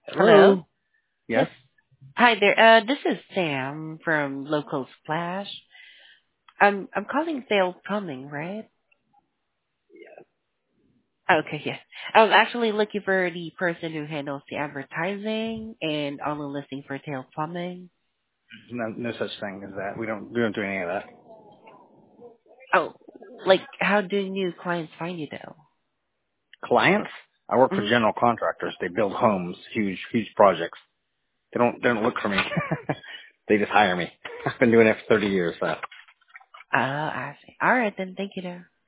Hello. Hello? Yes. Yes. Hi there. This is Sam from Local Splash. I'm calling Sales Plumbing, right? Okay, yes. I was actually looking for the person who handles the advertising and all the listing for Sales Plumbing. No such thing as that. We don't do any of that. Oh, like how do new clients find you though? Clients? I work for Mm-hmm. general contractors. They build homes, huge projects. They don't look for me. They just hire me. I've been doing it for 30 years, so. Oh, I see. All right then. Thank you, though.